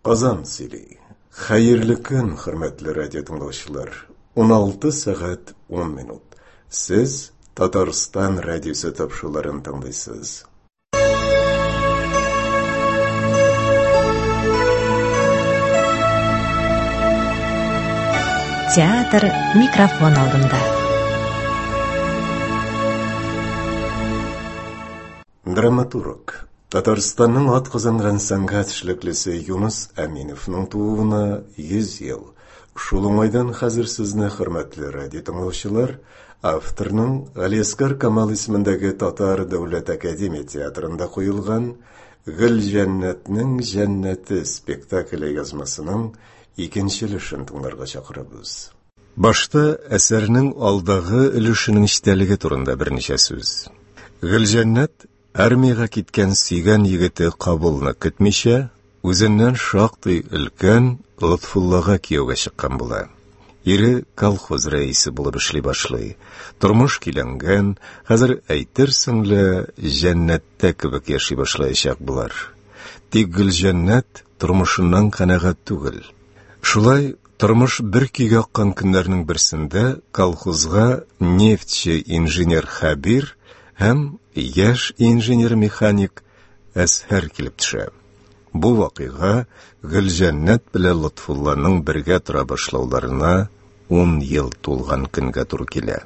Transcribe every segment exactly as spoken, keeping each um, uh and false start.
Казан сөйлей. Хайырлы күн, хөрмәтле радио тыңлаучылар. он алты сәгать он минут. Сез Татарстан радиосы тапшыруларын тыңлыйсыз. Театр микрофон алдында. Драматург. Татарстанның атказанган сәнгать эшлеклесе Юнус Әминовның тууына йөз ел. Шул уңайдан хәзер сезне, хөрмәтле радио тыңлаучылар, авторның Галиаскар Камал исемендәге Татар дәүләт академия театрында куелган Гөлҗәннәтнең җәннәте спектакле язмасының икенче өлешен тыңларга чакырабыз. Башта әсәрнең алдагы өлешенең истәлеге турында берничә сүз. Гөлҗәннәт армияга киткән сөйгән егете Кабулны көтмичә, үзеннән шактый өлкән Лотфуллага кияүгә чыккан була. Ире колхоз рәисе булып эшли башлый. Тормыш киләнгән, хәзер әйтерсең лә җәннәттә кебек яши башлаячак булар. Тик Гөлҗәннәт тормышыннан канәгать түгел. Шулай тормыш бер көйгә аккан көннәрнең берсендә колхозга нефтче инженер Хабир һәм яшь инженер-механик Әсһәр килеп төшә. Бу вакыйга Гөлҗәннәт белән Лотфулланың бергә тора башлауларына ун ел тулган көнгә туры килә.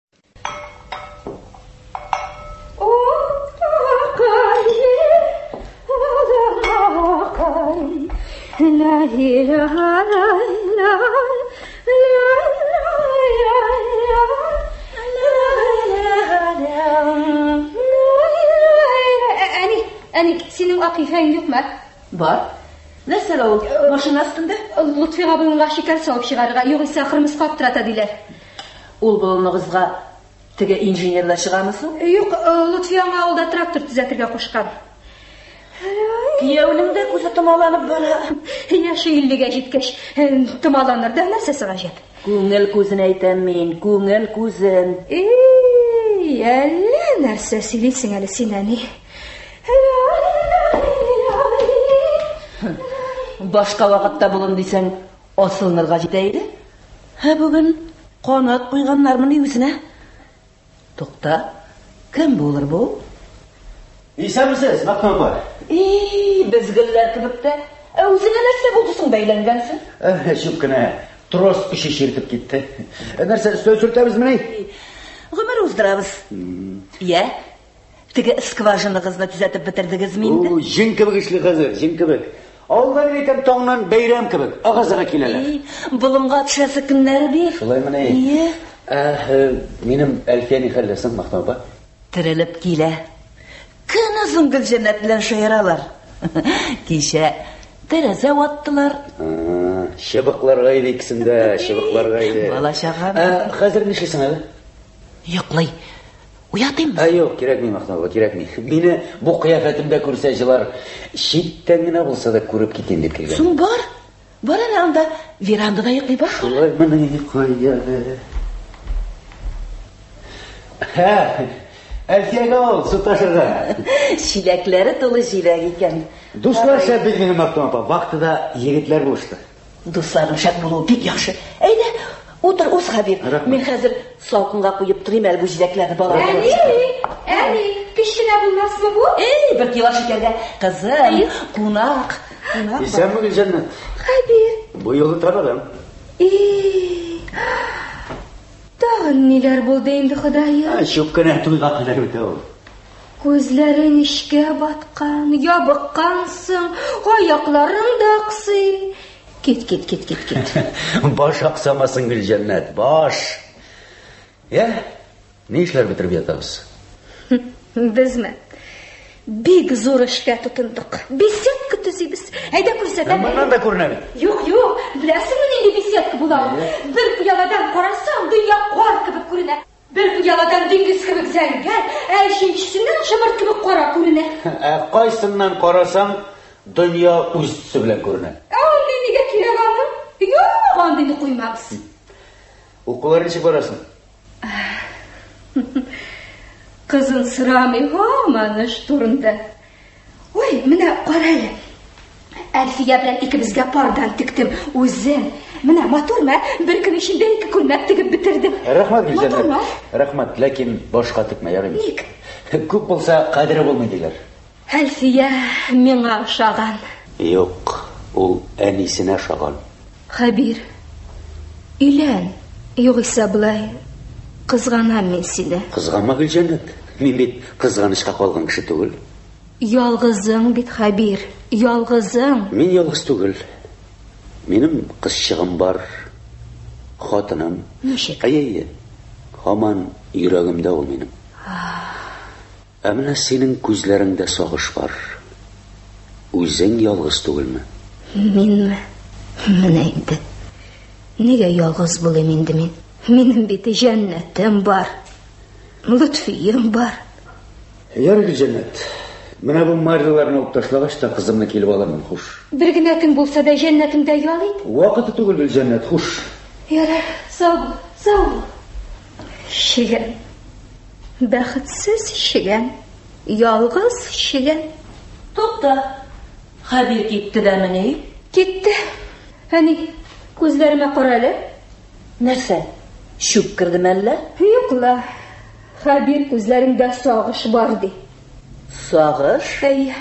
Әни, синең акыйфаң юкмы? Бар. Нәрсә ул? Машина астында? Лутфига буынга шикәр салып чыгарырга, югыйсә кырмыска аптырата диләр. Ул булыныгызга теге инженерлар чыгамы соң? Юк, Лутфига авылда трактор төзәтергә кушкан. Кияүнең дә күзе томаланып бара. Яшы иллегә җиткәч, томаланыр да нәрсәсе гаҗәп. Күңел күзен әйтәм мин, күңел күзен. Эй, әллә нәрсә сөйлисең әле син, әни? Башка вакытта булын дисәң, асылнырга җитә иде. Һә бүген канат куйганнармыни үзенә? Тукта, кем булыр бу? Исәмсез, Мәхмүд бар. И, без гөлләр кебек тә. Ә үзенә нәрсә булды соң бәйләнгәнсең? Э, шуп кына трос иши ширтеп китте. Нәрсә өстәл сүртәбезме? Гомер уздырабыз. Я теге скважиныгызны төзәтеп бетердегезме инде? О, җин кебек эшли хәзер, җин кебек. Алдан әйтәм, таңнан бәйрәм кебек, агазага киләләр. Болынга төшәсе көннәре бир. Шулаймы ни? Ие. Ә, минем Әлфияни хәлләсен Мәхмүд бар. Терелеп килә. Көн озын Гөлҗәннәт белән шаяралар. Кичә тәрәзә ваттылар. Шыбыкларга иде икесендә, шыбыкларга иде. Балачага. Ә, хәзер нишлисең әле? Йоклый. Уятыйммы? Ә, юк, кирәкми, Мәхмүд, кирәкми. Мине бу кыяфәтемдә күрсә җылар, читтән генә булса да күреп китәм дип килгән. Соң бар. Бар әле анда верандада йоклый баш. Шулаймы ни кая? Һә, Әлфиягә ул су ташырга. Чиләкләре тулы җиләк икән. Дуслар шәп бит минем Мәхмүд апа. Вакытыда егетләр булышты. Дусларның шәп булуы бик яхшы. Әйдә, утыр ус Хабир. Мин хәзер салкынга куеп торыйм әле бу җиләкләрне бала. Әни, әни, киченә булмасмы бу? Эй, бер кило шикәргә. Кызым, кунак. Кунак. Исәнме Гөлҗәннәт? Хабир. Бу юлы таныдым. Эй. Тагын ниләр булды инде, Ходаем? Шуп кына туйга кадәр үтә ул. Күзләрең ишкә баткан, ябыккансың, аякларың да аксый. Кит, кит, кит, кит, кит. Баш аксамасын Гөлҗәннәт, баш. Я, ни эшләр бетереп ятабыз? Безме? Бик зур эшкә тотындык. Беседка төзибез. Әйдә күрсәтәм. Моннан да күренә бит. Юк, юк. Беләсеңме нинди беседка була? Бер пыяладан карасаң, дөнья кар кебек күренә. Бер пыяладан диңгез кебек зәңгәр, ә икенчесеннән шыбырт кебек кара күренә. Ә кайсыннан карасаң, дөнья үз төсе белән күренә. Андый нигә кирәк аны? Юк, андыйны куймабыз. Укулар ничек барасың? Кызын sıramый һаман эш турында. Ой, менә кара әле. Әлфия белән икебезгә пардан тиктем. Үзем. Менә матурма, бер көн эчендә ике күлмәк тигеп бетердем. Рәхмәт, Гөлҗәннәт. Рәхмәт, ләкин башка текмә ярый. Ник? Күп булса, кадере булмый диләр. Әлфия миңа ошаган. Юк, ул әнисенә ошаган. Хәбир, илән. Югыйсә булай кызганам мин сине. Кызганма, Гөлҗәннәт. Мин бит кызганычка калган кеше түгел. Ялгызың бит, Хәбир, ялгызың. Мин ялгыз түгел. Минем кызчыгым бар, хатыным. Ничек? Әйе, һаман йөрәгемдә ул минем. Ә менә синең күзләреңдә сагыш бар. Үзең ялгыз түгелме? Минме? Менә инде. Нигә ялгыз булыйм инде мин? Минем бит җәннәтем бар. Лутфием бар. Ярый, Гөлҗәннәт. Менә бу марлыларны алып ташлагач та кызымны килеп аламын, хуш. Бер генә көн булса да җәннәтемдә ялый. Вакыты түгел, Гөлҗәннәт, хуш. Ярар, сау бул, сау бул. Шигән. Бәхетсез шигән. Ялгыз шигән. Тукта. Хәбир китте дәмени? Китте. Әни, күзләремә каралы. Нәрсә? Шүп кирдем әллә? Юкла. Хәбир күзләрендә сагыш бар ди. Сагыш? Әйе.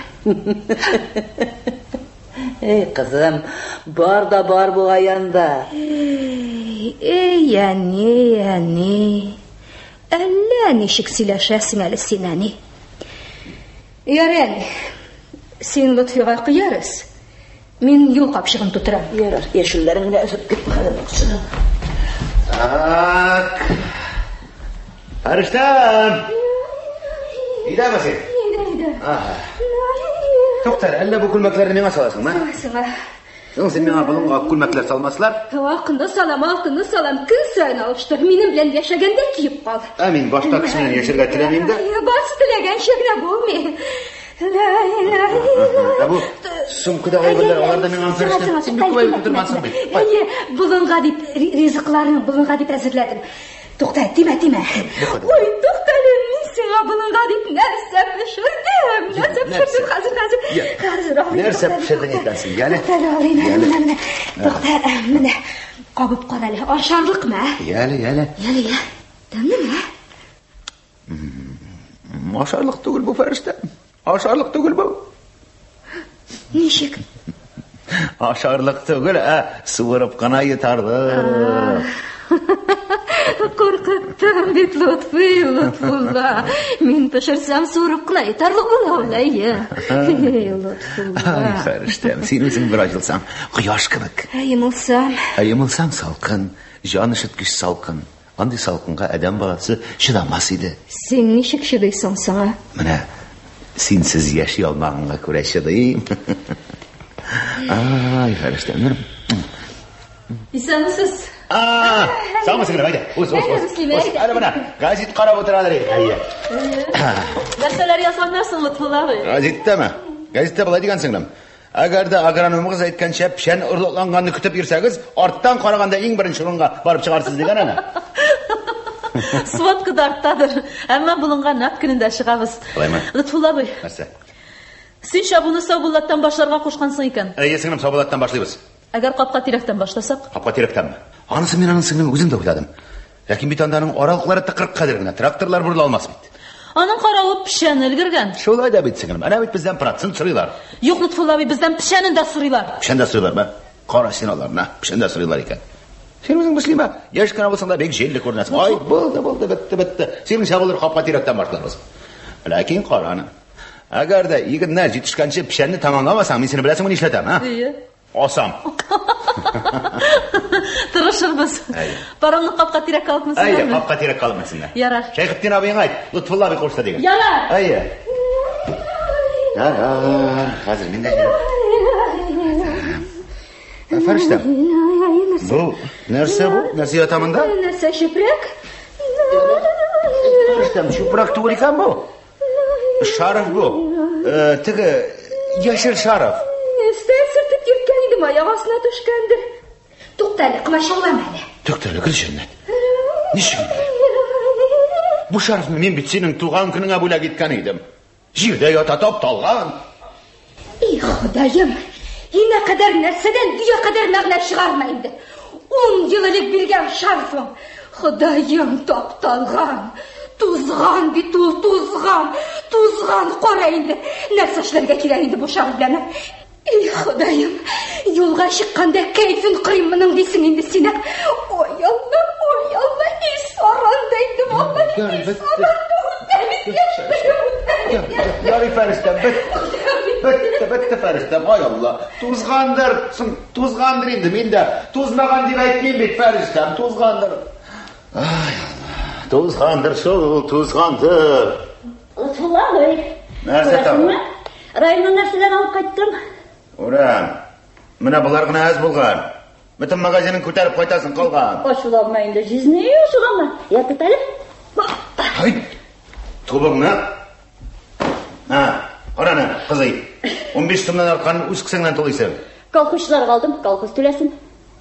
Эй, кызым, бар да бар бу аянда. Эй, эй, әни, әни. Әллә ничек сөйләшәсең әле син, әни? Ярый, син Лутфига кыярыз. Мин юл капчыгын тутырам. Ярар, яшелләрең генә өзеп кит. Так. Арыштан. Ида басый. Ида, ида. Тоқтар, әллә бу күлмәкләрне миңа саласыңмы? Сыңа. Соң син миңа болынга күлмәкләр салмаслар? Вакытында салам, алтынны салам, көн сайын алыштыр. Минем белән яшәгәндә киеп кал. Ә мин башта кеше белән яшәргә теләмим дә. Бас теләгәнчә генә булмый. Ә бу сумкада кайберләр, аларда миңа фәрештә. Син бик күп күтәрмәсең бит. Әйе, булынга дип ризыкларны булынга дип әзерләдем. Тукта, тимә, тимә. Ой, туктале, мин сиңа булынга дип нәрсә пешердем. Нәрсә пешердем хәзер, хәзер. Хәзер алып. Нәрсә пешердең икәнсең, яли? Менә, тукта, менә. Кабып кара әле, ашарлыкмы? Яли, яли. Яли, я. Тәмлеме? Ашарлык түгел бу фәрештә. Ашарлык түгел бу. Ничек? Ашарлык түгел, ә суырып кына йотарлык. Коркыттым бит, Лутфи, Лутфулла. Мин пешерсәм суырып кына йотарлык була ул, әйе. Ай, фәрештәм, син үзең бер ачылсаң, кояш кебек. Йымылсам. Йымылсаң салкын, җан өшеткеч салкын. Андый салкынга адәм баласы шыдамас иде. Син ничек шыдыйсың соңа? Менә синсез яши алмаганга күрә шыдыйм. Ай, фәрештәм. Исәнмесез? А, саумы сиңлем, әйдә. Ус, ус, ус. Әле менә гәзит карап утыралар иде. Әйе. Нәрсәләр ясамнарсың, Лутфулла абый? Гәзиттәме? Гәзиттә булай дигән сиңлем. Әгәр дә агрономыгыз әйткәнчә пешән урлыкланганны көтеп йөрсәгез, арттан караганда иң беренче урынга барып чыгарсыз дигән аны. Сводка дарттадыр. Әмма булынга нәп көнендә чыгабыз. Булаймы? Лутфулла абый. Нәрсә? Син шабуны Саубуллаттан башларга кушкансың икән. Әйе, сиңлем, Саубуллаттан башлыйбыз. Әгәр капка тирәктән башласак? Капка тирәктәнме? Анысы мин аның сиңлем үзем дә уйладым. Ләкин бит анда аның аралыклары тыкырк кадәр генә, тракторлар бурыла алмас бит. Аның каравы пешән өлгергән. Шулай да бит сиңлем. Әнә бит бездән процент сорыйлар. Юк, Лутфулла абый, бездән пешәнен дә сорыйлар. Пешән дә сорыйлармы? Кара син аларны, пешән дә сорыйлар икән. Син үзең мөслимә, яшь кенә булсаң да бик җилле күренәсең. Ай, булды, булды, бетте, бетте. Синең шагылыр капка тирәктән башларбыз. Ләкин караны. Әгәр дә егетнәр җитешкәнче пешәнне тамамламасаң, мин сине беләсеңме нишләтәм, ха? Ие. Асам. Тырышырбыз. Параңны капка тирәккә алып мисыңме? Әйе, капка тирәккә алып мисыңме? Ярар. Шәйхетдин абыйга әйт, Лутфулла абый кушты дигән. Ярар. Әйе. Ярар. Хәзер мин дә Фәрештә. Бу нәрсә бу? Нәрсә ятамында? Нәрсә чүпрәк? Фәрештәм, чүпрәк түгел икән бу. Шарыф бу. Теге яшел шарыф. Өстән сыртып йөрткән идем, аяк астына төшкәндер. Туктале, кымашаулама әле. Туктале, Гөлҗәннәт. Ничек? Бу шарыфны мин бит синең туган көнеңә бүләк иткән идем. Җирдә ята тапталган. И Ходаем, Yine kadar neseden dünya kadar mağna çıkarmayındı. On yıllık bilgen şarfım. Hıdayım taptalgan. Tuzgan bir tul tuzgan. Tuzgan korayındı. Ne saçlarga kireyindi bu şarflarına. Ey Hıdayım. Yolga çıkkanda keyfin kıymının desin indi sine. Oy Allah, oy Allah. İyi sarandaydı vallahi. İyi sarandaydı. Yarı Feristem, bitti, bitti Feristem, ay Allah. Tuzgandır, tuzgandır indi, min de tuzmagan deyip aytmayın bit Feristem, tuzgandır. Ay Allah, tuzgandır, şol, tuzgandır. Lütfullah bey. Nerse tamam? Rayonun narsalar alıp kayttım. Ulan, mına bular gına az bulgan. Bütün magazinin köterip koytasın kalgan. Oşulanmayın da siz neyi oşulanma? Yapıt Ali. Hay, tubungna. Ha, orana, kızı. on beş tümden arkanın üst kısından toluysan. Kalkışlar kaldım, kalkış tülesin.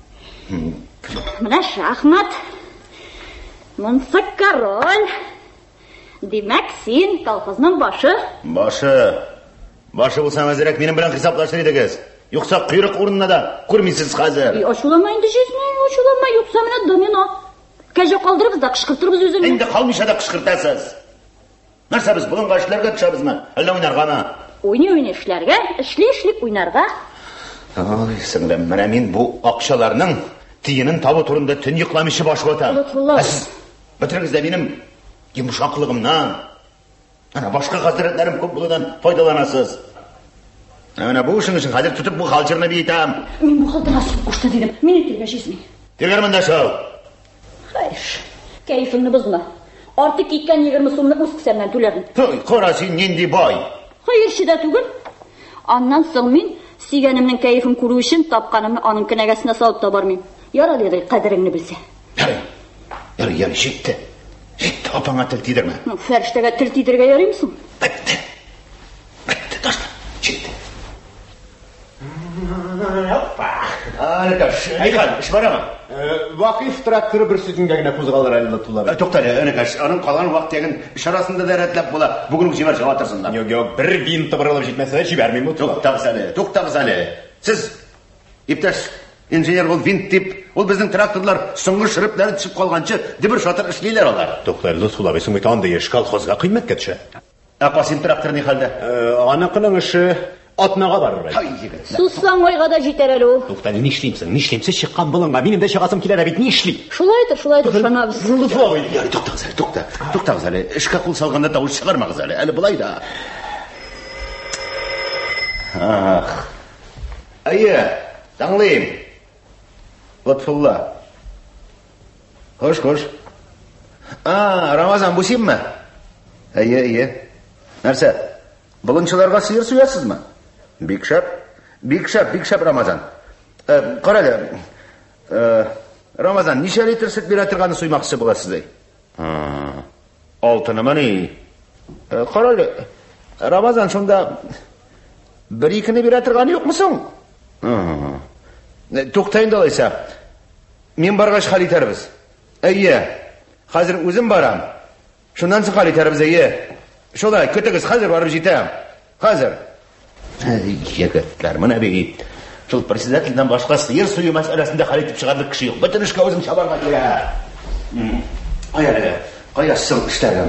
Mına şahmat. Mınsak karol. Demek sen kalkızının başı. Başı. Başı bulsan azirek benim bilen hesaplaşır edegez. Yoksa kıyrık uğruna da kurmisiz hazır. E, oşulamayın da siz ne? Oşulanma yoksa mına domino. Kece kaldırırız da kışkırtırız özünü. Şimdi kalmışa da kışkırtasız. Nasıl biz bulun karşılarga düşeriz mi? Öyle oynarga mı? Oyunu oyunu işlerge, işli işlik oynarga. Ay sınırım, bana men bu akşalarının tiyinin tabu turunda tün yıklamışı başı otam. Lütfullah. Siz bitiriniz de benim yumuşaklığımdan. Ana başka hazretlerim көп buludan faydalanasız. Ana bu işin için hazır tutup bu halçırını bir itam. Men bu halda nasıl kuşta dedim. Meni tergeşizmi. Tergermen de şov. Hayır. Keyfini bozma. Artık gitken yigirmi so'mni o'z kisemdan to'ladim. Qorasi nendi boy. Hayır shida tugul. Ondan so'ng men suyganimning kayfini ko'rish uchun topganimni oning kinagasina solib tabormayman. Yaraladi qadringni bilsa. Yari. Yari yari shitdi. Shitdi opanga til tiydirma. Farishtaga til tiydirga yaraymisan? Bitti. Bitti do'stlar. Shitdi. Hoppa. Arkadaş, aygan, iş var ama. Vakıf traktörü bir sütünge gine kuzgalar elinde tular. Toktari, arkadaş, onun kalan vaqt degen iş arasında da retlep bola. Bugün jiber java atırsınlar. Yok yok, bir bin tıbırılıp jetmese jibermeyim bu. Toktağız ali, toktağız ali. Siz, iptaş, injener ol vint tip, ol bizning traktorlar so'nggi shiriplar tushib qolgancha dibir shotir ishlaylar ular. To'xtar, lutfulab, esing aytanda yesh kolxozga qiymatga tushadi. Aqosim traktor ne holda? Anaqining ishi atnaga barar. Hay yigitlar. Sussang oyga da jetar ali u. To'xtar, ne ishlaymisan? Ne ishlayimsa chiqqan bulingga, mening de chiqasim kelar bit, ne ishli? Shulaydir, shulaydir, ishonamiz. Lutfulab, Ya toktağız ali, toqta. Toktağız ali, ishga qo'l solganda tovush chiqarmag'iz ali. Ali bulay da. Ah. Ayya, tanglayım. Lutfullah. Hoş hoş. Aa, Ramazan bu sen mi? İyi iyi. Nerse? Bulunçularga sıyır suyasız mı? Big shop. Big shop, big shop Ramazan. Ee, qara da. Ee, Ramazan, neçe litr süt bera turganı suymaqçı bolasiz ey? Ha. Altını mı ne? Ee, qara da. Ramazan şunda bir ikini bera turganı yok musun? Ha. To'xtayın dolaysa. Men bargaç hal etarbiz. Ayya. Hozir o'zim boram. Shundan so'ng hal etarbiz ayya. Şolay kötegiz hozir borib jetam. Hozir. Yigitlar, mana bu Şol presidentlikdan boshqa yer suvi masalasida hal etib chiqardik kishi yo'q. Butun ishga o'zim chabarman kerak. Ayala. Qo'yasizlar ishlarga.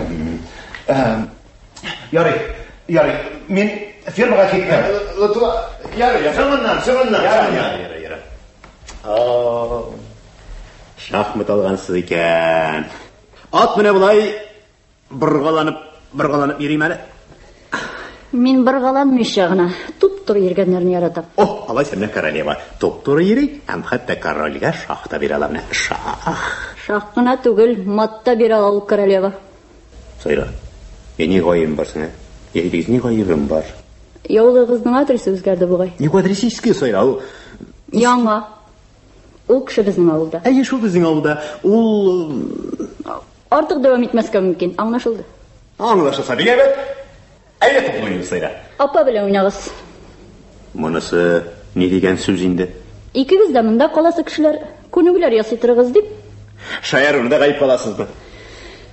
Yari, yari. Men firmaga ketdim. Yari, so'ndan, so'ndan. Yari, yari, yari. Aa, şahmat algansız ekan. At mine bulay birgalanıp, birgalanıp yürüyüm hali. Men bir qalanmayshag'ina tup-tur yurganlarni yaratam. Oh, alay senne koroleva. Tup-tur yürüy, hem hatta korolga şahta bir alamne. Şah. Shahgina tugul, matta bera ol koroleva. So'yra. Meni qo'yim barsin. Yeydiz ne qo'yim bar. Yolg'izning adresi o'zgardi bo'g'ay. Ne adresi iski so'yra. Yangi. U kishi bizning ovulda. Ay, shu bizning ovulda. U ortiq davom etmaska mumkin. Anglashildi. Anglashilsa degabat. Ayla to'playmiz so'yra. Opa bilan o'ynag'iz. Bunisi ne degan so'z endi? Ikkingizda munda qolasi kishilar ko'ngillar yasaytirg'iz deb. Shayar unda g'ayib qolasizmi?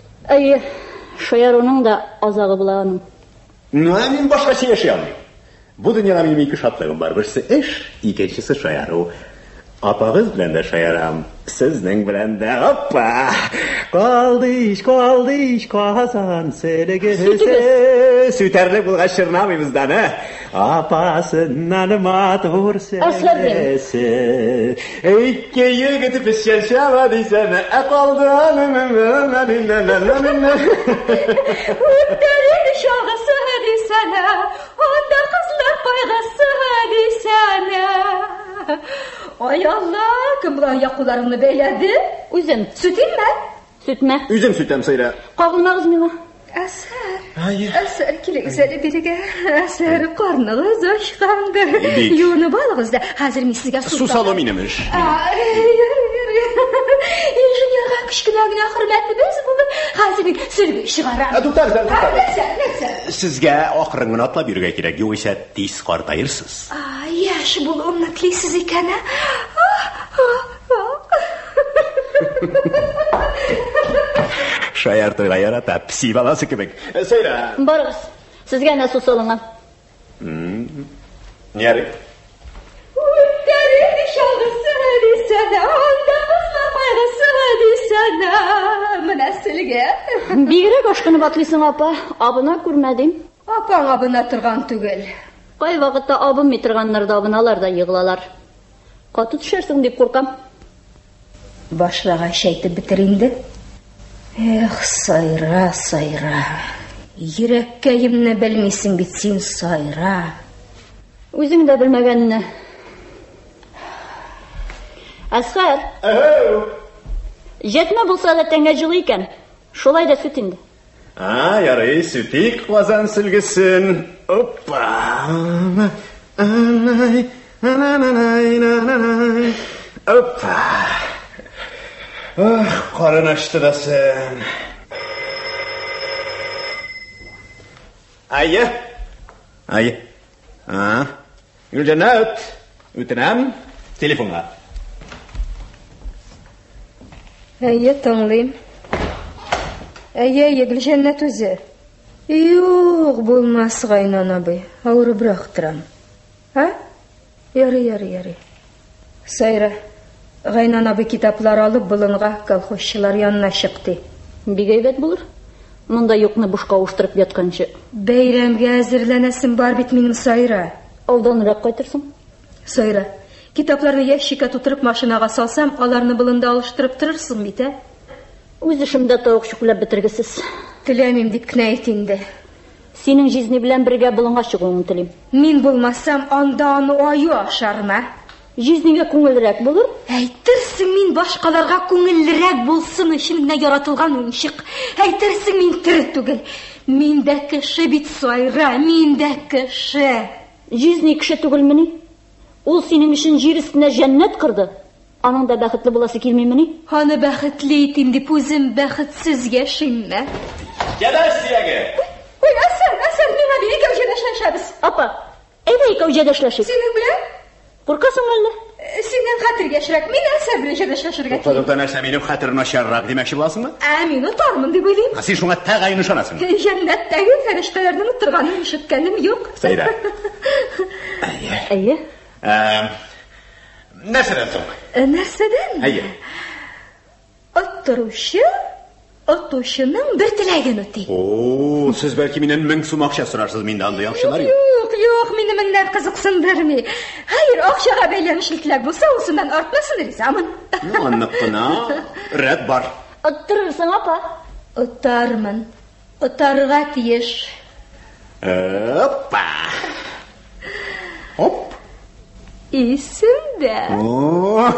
Ay, shayar uning da ozog'i bilan. Men boshqacha yashay olmayman. Бу дөньяда минем ике шатлыгым бар. Берсе эш, икенчесе шаяру. Апагыз белән дә шаярам, сезнең белән дә. Оппа! Калдыш, калдыш, Казан селегесе. Сүтәрлек булгач чырнамыйбыз да, не? Апасыннан матур сәлесе. Ике егет пешәр шава дисәм, ә калдым. Үттерин шагысы дисәне, анда кызлар кайгысы дисәне. Ay Allah, kim bu ayaklarını beyledi? Үзем. Süteyim mi? Sütme. Үзем сүтәм, Сайра. Кагылмагыз миңа. Әсәр. Ай. Әсәр килегезәле бирегә. Әсәр карныгыз ачканды. Юнып алыгыз да. Хәзер мин сезгә су салу минем эш. Инженерга кичкенә генә хөрмәтлебез булды. Хәзер мин сөлге чыгарам. Туктар, туктар. Сезгә акрын гына атлап йөрергә кирәк, югыйсә тиз картаерсыз. Яш булуымны телисез икән. Шаяр тойга ярата, пси баласы кебек. Сайра. Барыгыз. Сезгә нә су салынган. Нияри? Үттерин шагысы дисәне, анда кызлар кайгысы дисәне. Менә сезгә. Бигрәк ашкынып атлыйсың, апа. Абына күрмәдем. Апаң абына торган түгел. Кай вакытта абым итергәннәрдә абыналар да йыгылалар. Каты төшәрсең дип куркам. Башлагач әйтеп битер инде. Эх, Сайра, Сайра. Йөрәккәемне белмисең бит син, Сайра. Үзең дә белмәгәнне. Әсхәр. Әһәү. Җәтмә булса да тәңгә җылы икән. Шулай да сүт инде. А, ярый, сүтик Казан сөлгесен. Оппа. Ай, ай, оппа. Ах, карын ачты да сен. Айя. Айя. А, Гүлҗәннәт. Үтенәм. Телефонга. Әйе, тыңлыйм. Әйе, Гүлҗәннәт үзе. Юк, булмас Гайнан абый. Авырыбрак торам. Ха? Ярый, ярый, ярый. Сайра, Гайнан абый китаплар алып болынга колхозчылар янына чыкты. Бик әйбәт булыр. Монда юкны бушка уштырып ятканчы. Бәйрәмгә әзерләнәсем бар бит минем, Сайра. Алданрак кайтырсың. Сайра, китапларны ящикка тутырып машинага салсам, аларны болында алыштырып торырсың бит, ә? Үз эшемдә тавык чүкләп бетергесез. Теләмим дип кенә әйт инде. Синең жизни белән бергә болынга чыгуыңны телим. Мин булмасам, анда аны аю ашармы? Жизнигә күңеллерәк булыр. Әйтерсең, мин башкаларга күңеллерәк булсын өчен генә яратылган уңчык. Әйтерсең, мин тере түгел. Мин дә кеше бит, Сайра, мин дә кеше. Жизни кеше түгелмени? Ул синең өчен җир өстенә җәннәт кырды. Аның да бәхетле буласы килмимени? Аны бәхетле итим дип үзем бәхетсез яшимме? Җәдәш диягә. Ой, Әсәр, Әсәр, миңа бик икәү җәдәшләшәбез. Апа, әйдә икәү җәдәшләшик. Синең белән? Куркасың әллә? Синең хәтергә ширәк, мин Әсәр белән җәдәшләшергә кирәк. Токтан нәрсә минем хәтерем начаррак димәкче буласыңмы? Ә, мин утармын дип уйлыйм. Син шуңа тәгаен ышанасың. Җәннәттәге фәрештәләрнең утырганын ишеткәнем юк. Сайра. Әйе. Әйе. Эм, нәрсәдән соң? Нәрсәдән? Әйе. Оттыручы отучының бер теләген үти. О, сез бәлки миннән мең сум акча сорарсыз, миндә андый акчалар юк. Юк, юк, мине меңнәр кызыксындырмый. Хәер, акчага бәйләнешлек булса, усыннан артмасын ризамын. Ну, аннык кына. Рәт бар. Оттырырсың, апа. Отармын. Отарга тиеш. Оппа. Оп. Исемдә. О.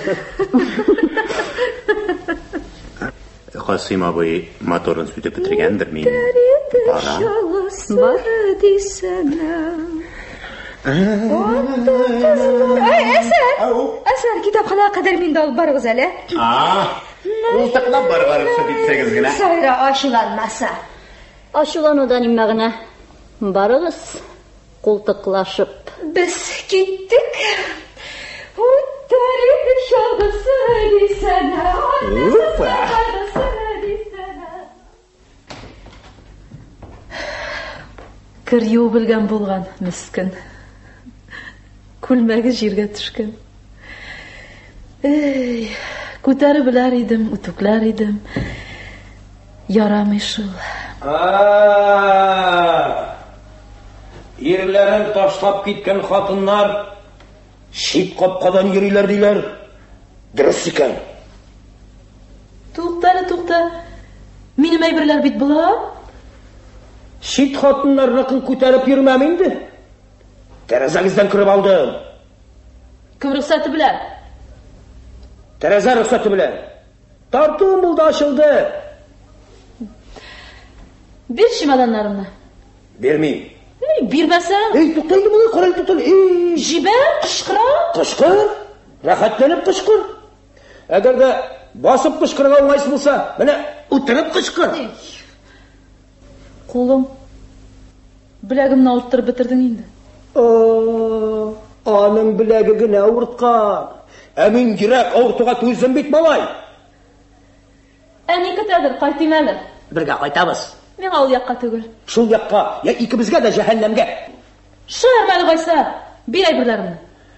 Касыйм абый моторын сүтеп бетергәндер мин. Бара. Бар дисәнә. Әсәр, Әсәр, китапханага кадәр миндә алып барыгыз әле. А, ул тыклап барган дисәгез генә. Сайра ачуланмаса. Ачуланудан нимәгенә? Барыгыз, култыклашып. Без киттек. Утарып шагысы дисәнә. Опа. Кер юу белгән булган, мискин. Күлмәге җиргә төшкән. Эй, күтәреп беләр идем, үтүкләр идем. Ярамый шул. Ирләрен ташлап киткән хатыннар шит капкадан йөриләр диләр. Дөрес икән. Туктале, тукта. Минем әйберләр бит була. Шит хатыннарны күтәреп йөрмәм инде. Тәрәзәгездән киреп алдым. Кем рөхсәте белән? Тәрәзә рөхсәте белән. Тартуым булды, ачылды. Бир чемоданнарымны. Бермим. Эй, бирмәсәң? Эй, туктайды моны, карай тутыл. Эй, җибәр, кычкыра. Кычкыр. Рәхәтләнеп кычкыр. Әгәр дә басып кычкырга уңайсыз булса, менә утырып кычкыр. Кулым. Беләгемне авырттырып бетердең инде. О, аның беләге генә авырткан. Ә мин йөрәк авыртуга түзем бит, малай. Әни көтәдер, кайтыйм әле. Бергә кайтабыз. Миңа ул якка түгел. Шул якка, я икебезгә дә җәһәннәмгә. Шәһәр мәле Гайса, бир әйберләремне.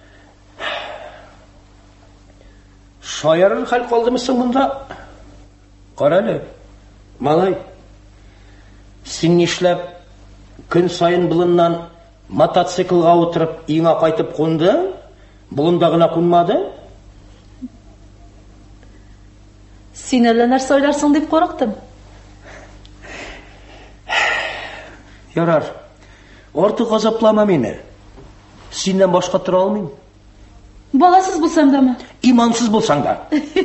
Шаярыр хәл калдымы соң монда? Кара әле, малай. Син нишләп көн сайын болыннан мотоциклга утырып иңа кайтып кундың? Болында гына кунмады? Син әллә нәрсә уйларсың дип курыктым. Ярар. Артык газаплама мине. Синнән башка тора алмыйм. Баласыз булсам дамы? Имансыз булсаң да.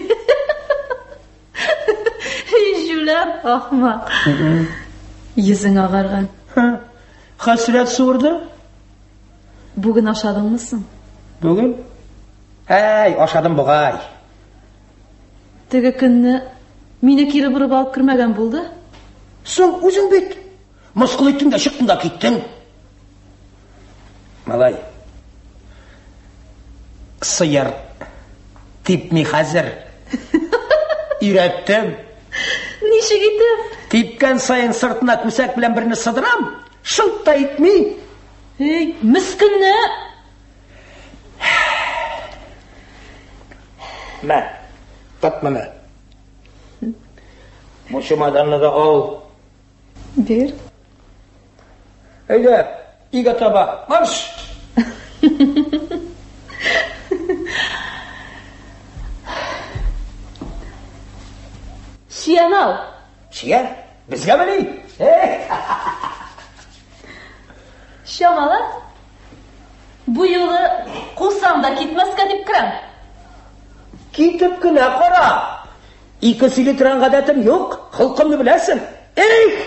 Җүләр, ахмак. Йөзең агарган. Хәсрәт суырды? Бүген ашадыңмы соң? Бүген? Әй, ашадым бугай. Теге көнне мине кире бурып алып кирмәгән булды. Соң үзең бит. Мыскыл иттең дә чыктың да киттең. Малай. Сыер типми хәзер. Ирәттем. Ничек итеп? Типкән сайын сыртына күсәк белән берне сыдырам. Шылт та итми. Эй, мискинне. Мә, тот моны. Бу чемоданны да ал. Бир. Әйдә, игә таба. Марш. Шиянау. Шия? Безгә бели? Шамала. Бу юлы кулсам да китмәскә дип кирәм. Китеп кенә кара. Ике силитран гадәтем юк. Хылкымны беләсең. Эх!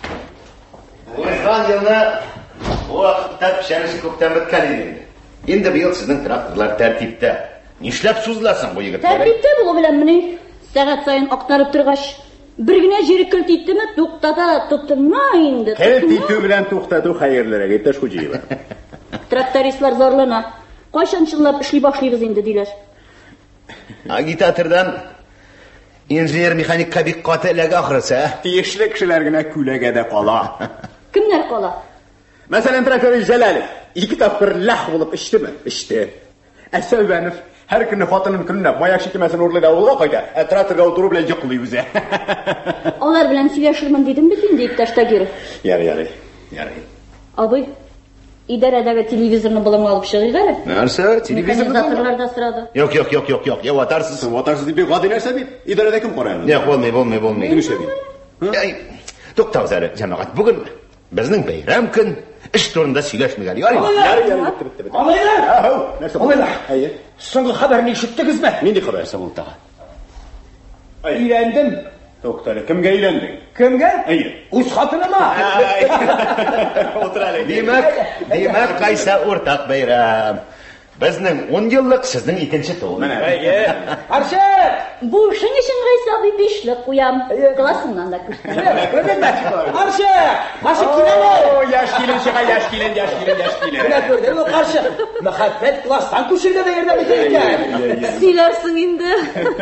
Узган елны вакытта пешәнеше күптән беткән иде. Инде быел сезнең тракторлар тәртиптә. Нишләп сузыласың бу егетләр? Тәртиптә булу белән менә сәгать сайын актарып торгач, бер генә җире килт иттеме, туктата тотынма инде. Кәлт итү белән туктату хәерлерәк, иптәш Хуҗиева. Трактористлар зарлана. Кайчан чынлап эшли башлыйбыз инде диләр. Агитатордан инженер механикка бик каты эләгә ахрысы. Тиешле кешеләр генә күләгәдә кала. Кемнәр кала? Мәсәлән, тракторист Җәләлев ике тапкыр лах булып эчтеме? Эчте. Ә Сәүбәнов һәр көнне хатынын көнләп маяк шикемәсен урлый авылга кайта. Ә тракторга утыру белән йоклый үзе. Алар белән сөйләшермен дидем бит инде иптәш Тагиров. Ярый, ярый. Ярый. Абый, идарәдәге телевизорны булыңа алып чыгыйк әле. Нәрсә? Телевизорны? Механизаторларда сорады. Юк, юк, юк, юк, юк. Я ватарсыз. Ватарсыз дип гади нәрсә бит. Идарәдә кем карый? Юк, булмый, булмый, булмый. Нишләп бит? Ай, туктагыз әле, җәмәгать. Бүген безнең бәйрәм көн. Эш турында сөйләшмәгән. Ярый. Ярый, ярый, битте, битте, битте. Алайлар! Ау, нәрсә булды? Алайлар! Әйе. Соңгы хәбәрне ишеттегезме? Нинди хәбәр булды тагы? Өйләндем. Доктор, кемгә өйләндең? Кемгә? Әйе. Үз хатыныма. Утыр әле. Димәк, димәк кайса уртак бәйрәм. Безнең ун еллык, сезнең икенче туган. Менә. Әйе. Аршак! Бу эшең өчен Гайса абый бишлек куям. Классыңнан да күрсәтәм. Аршак! Машин киләле. О, яшь килен чыга, яшь килен, яшь килен, яшь килен. Менә күрдең ул каршы. Мәхәббәт класстан күчергә дә ярдәм итә икән. Сөйләрсең инде.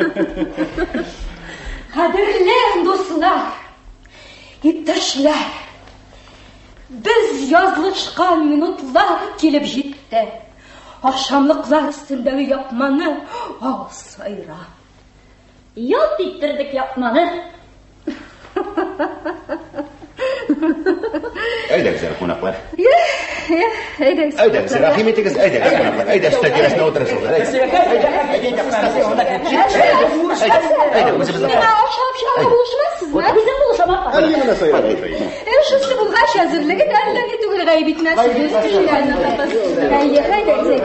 Кадерле дуслар, иптәшләр, без язылышкан минутлар килеп җитте. Akşamlıklar üstündeki yapmanı al sayra. Yalt ittirdik yapmanı. Öyle güzel konaklar. Ya, ya, öyle güzel. Öyle güzel. Rahmetiniz öyle güzel konaklar. Öyle üstüne girasına oturursunlar. Öyle. Öyle özümüzde. Bana akşam akşam buluşmazsınız mı? Bizim buluşamak. Hadi yanına sayıra. E şu sizi bulgaç hazırlığı derler ki tügül gaybitmezsiniz. Düşünlerine kafası. Hayır, hayır, hayır.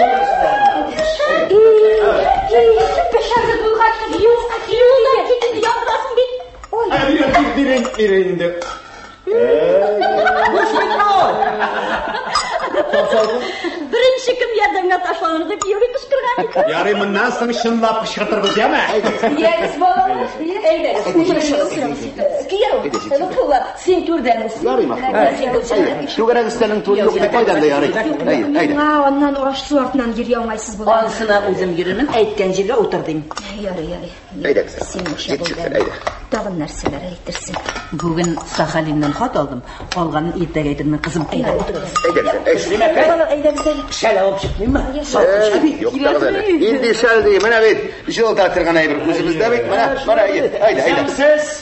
Süper hazır bulgaçta yok. Yoldan gidin yapmasın bir. Hadi birin birinde. Birinci kim yerden taşlanırdı ki yürü kışkırgan. Yarı bundan sonra şınlap kışkırtırız ya mı? Yeriz baba. Eyderiz. Lütfullah, sen türden misin? Yarıyım aklı. Şu kadar istenin turu yok. Ne faydan da yarı. Hayır, hayır. Ha, ondan uğraş su artından giriyor olmaysız bular. Ansına özüm girimin, aytken жерге oturdum. Yarı, yarı. Haydi kızım. Sen işe Git bul çıkın, derdim. haydi. Dağın narsalar aytırsın. Bugün Sahalin'den hat aldım. Olganın erteg aytırmın kızım ayda otururuz. Haydi kızım. Eyde bize. Şala olup çıkmayayım mı? Yok da böyle. İndi şal değil. Bana ver. Bir şey oldu artırgan ayıbır. Kuzumuzda bek. Bana. Bana git. Haydi haydi. Siz.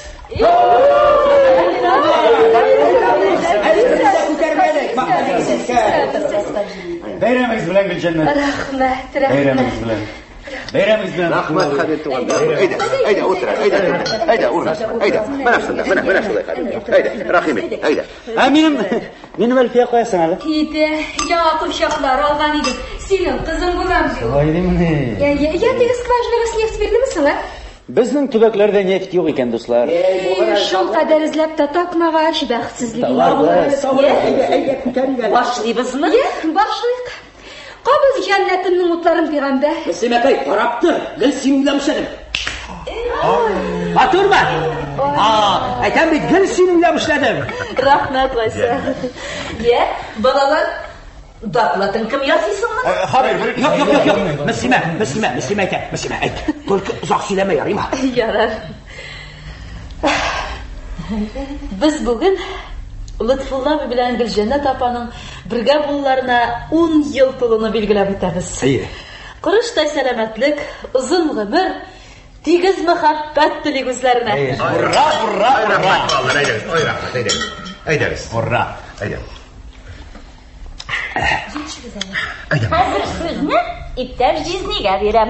Beyremiz bilen bir cennet. Rahmet, Beyremiz rahmet. bilen. Beyremiz bilen. Rahmet habeti oldu. Haydi. Haydi otur. Haydi. Haydi uğraş. Haydi. Bana şunda. Bana bana şunda habeti. Haydi. Rahim et. Haydi. Ha benim benim elfiye koyasın hadi. Yedi. Ya uşaklar algan idim. Senin kızın bulan. Vay değil mi? Ya ya ya tez skvajlarga neft verdi mi sana? Bizning tubaklerde neft yo'q ekan do'stlar. Şol kadar izlep de takmağa şu baxtsizliging. Başlaybızmı? Ya, başlayık. Qabız cennetimning o'tlarin peygamber. Semakay taraptır. Ben sinirlenmişim. Oturma. Ha, aytam bir gül sinirlenmişledim. Rahmet Vaysa. Ya, balalar Daplatın kim yazıyorsun mu? Hayır, yok yok yok yok. Müslüme, Müslüme, Müslüme eken, Müslüme et. Только uzak söyleme yarayım ha. Yarar. Biz bugün Lütfullah bilen Gülcennet apanın birge bullarına on yıl tolunu belgilep ötemiz. İyi. Kuruştay selametlik, uzun ömür, tigiz muhabbet dilik üzerine. Hurra, hurra, hurra. Vallahi ederiz. Oy rahmet ederiz. Ederiz. Hurra. Ederiz. Hazır sözünü ipter cizniga verem.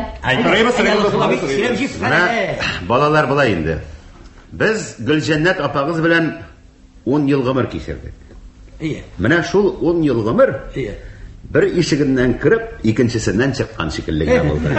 Mana balalar bulay endi. Biz Gülcennet apagız bilen on yıl ömür kechirdik. İyi. Mana şol on yıl ömür İyi. bir ishiginden kirib, ikkinchisidan chiqqan shekilli bo'ldi.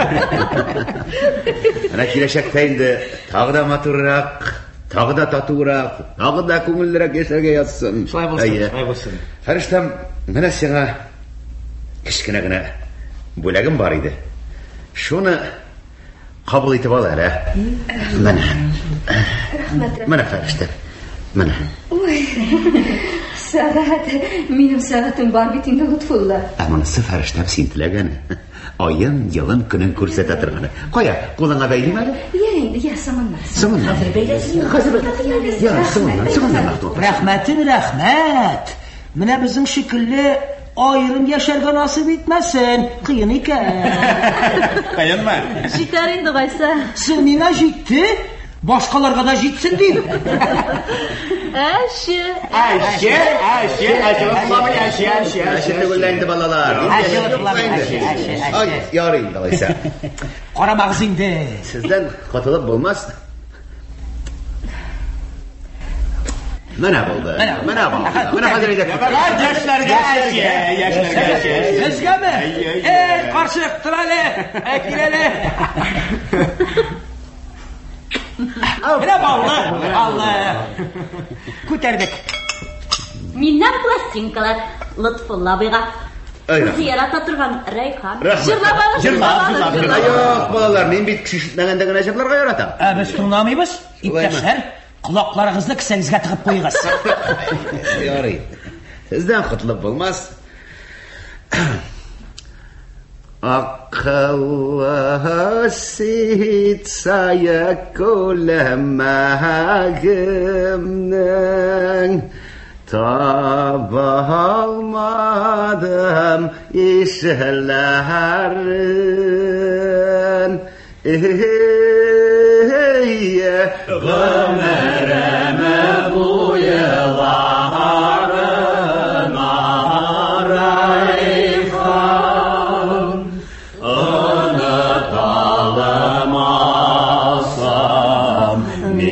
Mana kelajakda endi tag'da maturroq, tag'da totuvroq, tag'da ko'ngilliroq yasharga yotsin. Shular bo'lsin, shular bo'lsin. Farishtam, mana senga kichkinagina bo'lagim bor edi. Shuni qabul etib ol ala. Mana. Mana farishta. Mana. Saat, benim saatim var bitinde Lütfullah. Amanisi farishtam sen tilagani. Oyim yilin kunin ko'rsata turgani. Qo'ya, qo'lingga baylayman. Ya endi ya samanlar. Samanlar. Hozir baylaysiz. Hozir baylaysiz. Ya, samanlar, samanlar. Rahmatim rahmat. Mana bizim shekilli ayrım yaşarga nasip etmesin. Qiyin ekan. Qiyinmi? Jitar endi Vaysa. Senga jetdi, boshqalarga da jetsin deydi. Aşı. Aşı, aşı, aşı, aşı, aşı, aşı. Şimdi gullaydi balalar. Aşı, aşı, aşı. Ay, yarayım dalaysa. Qora mag'zingda. Sizden qatılıp bo'lmas. Mana bo'ldi. Mana bo'ldi. Mana hozir edi. Yoshlarga aşı, yoshlarga aşı. Sizgami? Ey, qarshi turali. Akilali. Mana bo'ldi. Allah. Ko'tardik. Minnan plastinkalar Lütfullah beyga. Ziyarata turgan Rayhan. Jırlap alın. Jırlap, jırlap, jırlap. Yo'q, balalar, men bit kishi shundan gaplarga yaratam. Ha, biz turnamaymiz. İptaşlar, quloqlaringizni kisangizga tiqib qo'yingiz. Yaraydi. Sizdan qutulib bo'lmas. Aql sit sayak olamagimning Taба almadım işlerin. Ey ömrüme bu yılların arayhan, unutalım alsam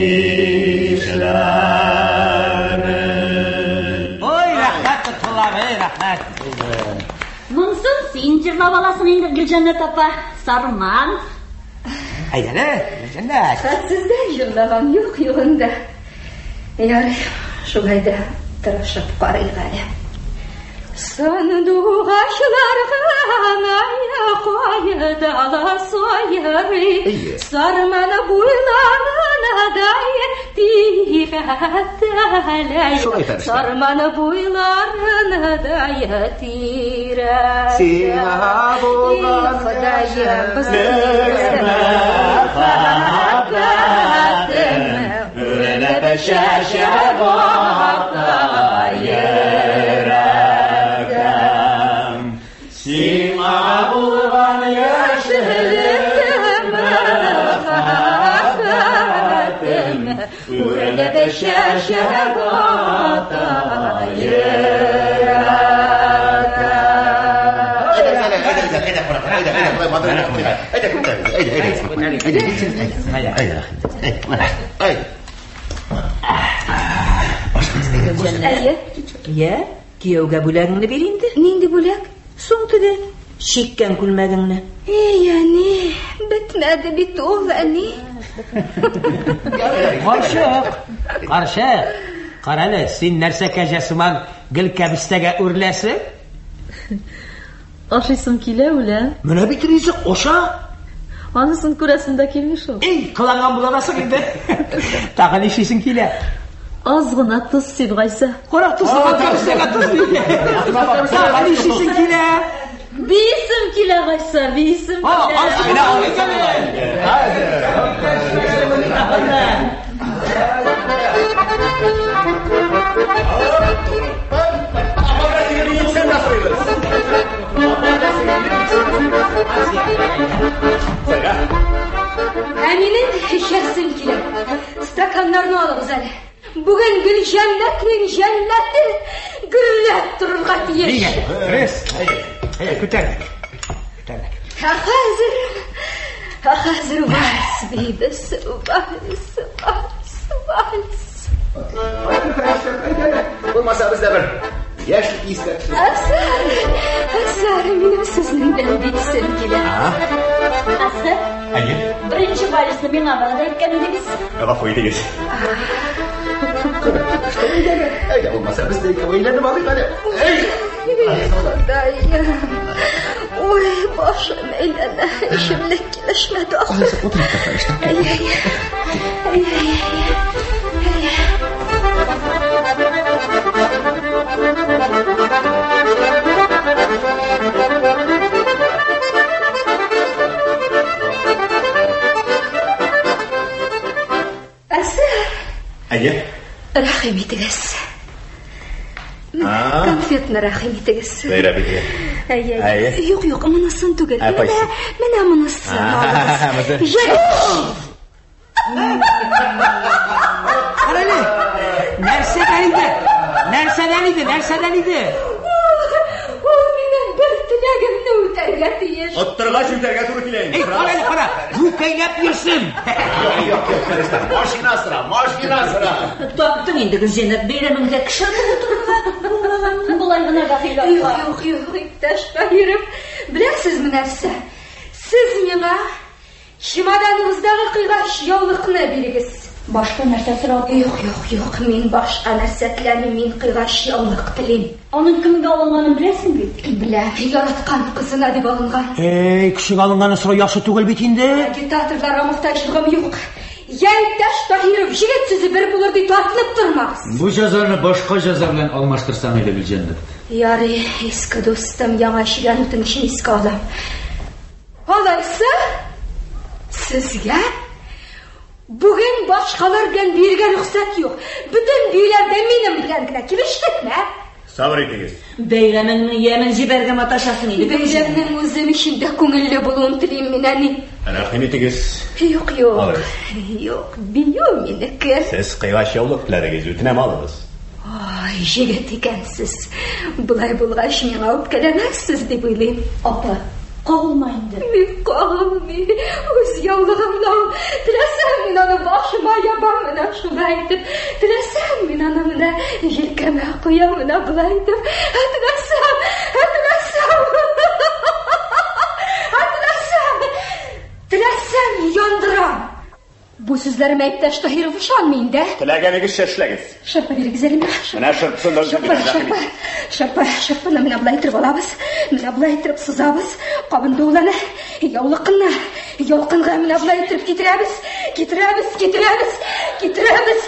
nişlerin. Oy rahmet tutullar, ey rahmet. Mınsın sen cırlap alasın indi Gülcennet apa. Sarman. Aydalı, Gülcennet. Sizden yıllağam yok yoğunda. Yarı şulayda tırışıp qarayğalı. Sanduğaşlarga naya koydalar soyarı. Sarmana buylarına dayı tirattalay. Sarmana buylarına dayı tirattalay. Siyah bulan yaşlarına fahatım. Öyle beşeşe vaktayırım. Siyah bulan yaşlarına fahatım. Öyle beşeşe Ya, kiyovga bulagingni beringdi. Nindi bulag? So'ngtida shekkan kulmagingni. Ey yani bitmedi bitti o yani. Qarshi, qarshi. Qarali, sen narsa kajasiman gil kabistaga urlasi. Oshaysan kela ular. Mana bitta riziq o'sha. Anisin ko'rasinda kelmish o. Ey, qilangan bo'lanasan endi. Tag'in ishing kela. Ozg'ina tuz sevg'aysa. Qora tuzni kabistaga tuz. Tag'in ishing kela. Bisim kela g'aysa, bisim Ha, ozg'ina olasan. Әминен ішерсін келем. Стаканларны алыңыз әлі. Бүгін гүл жәннәтнің жәннәті гүлләп тұрырға тиеш. Неге? Рес. Әйе, көтәрдік. Көтәрдік. Хәзір, хәзір вальс бейбіс, вальс, вальс, вальс. Olmasa biz de bir yaşlık ister. Әсәр, әсәр, минем сезнең белән бейсем килә. Asır. Әйе. Birinci valisini mena bana da etkilendiniz. Ama koydunuz. Öyle olmasa biz de oyunlarını alayım hadi. Xudayım. Oy başım eylene. İşimlik gelişmedi. Otur hatta işte. Ay ay ay. Ay ay Asır. Әйе. Рәхим итегез. Конфетны рәхим итегез. Бәйрә бите. Әйе. Әйе. Юк, юк, монысын түгел. Ә, Менә, менә монысын алыгыз. Qarali. Narsadan edi. Narsadan edi, narsadan edi. Ул минем бер теләгемне үтәргә тиеш. Оттыргач үтәргә туры килә. Ey, qarali, qara. Bu kaynab yursin. Yok, yok, yok, karıştır. Maşina sıra, maşina sıra. Таптың инде Гөлҗәннәт бәйрәмеңдә кешердең утырырга. Булай гына гafil Юк, юк, юк, иптәш Таһиров. Беләсезме нәрсә? Сез миңа чемоданыңыздагы кыйгач яулыкны бирегез. Башка нәрсә сорап? Юк, юк, юк, мин башка нәрсә теләмим, мин кыйгач яулык телим. Аның кемгә алынганын беләсең бит? Беләм, яраткан кызына дип алынган. Ey, кешегә алынганы сорау яхшы түгел бит инде. Агитаторларга мохтаҗлыгым юк. Я иптәш Таһиров, җигет сүзе бер булыр дип тартынып тормагыз. Бу җазаны башка җаза белән алмаштырсаң иде Гөлҗәннәт. Ярый, иске дустым, яңа чигән үтенечне искә алам. Алайса, сезгә Bugün başkalar bilen birge ruhsat yok. Bütün büyüler de benim bilen gine kiliştik mi? Sabır etiniz. Beylemin yemin jibergem ataşasın idi. Beylemin özüm işinde köngüllü bulun dileyim minani. Rahim etiniz. Yok yok. Alırız. Yok biliyorum minekir. Siz kıyvaş yavluklarınız ütünem alınız. Ay jigit ekensiz. Bulay bulgaş men alıp gelemezsiz dep oylayım. Apa, qolmayın de. Men qolmayım. Öz yavlığımla. Dilesem men onu başıma yapam mına şulaydım. Dilesem men onu mına yelkeme koyam mına bulaydım. Dilesem, dilesem. Dilesem. Dilesem yandıram. Bu sözlerime iptaş Tahirov uşanmayın da. Tilaganınız şeşlegiz. Şappa bir güzelim. Mına şırpsın. Şappa, şappa. Şappa, şappa. Мен абылай тұрып алабыз. Мен абылай тұрып сызабыз. Қабынды оланы. Яулықына. Яулықынға мен абылай тұрып кетіреміз. Кетіреміз, кетіреміз. Кетіреміз.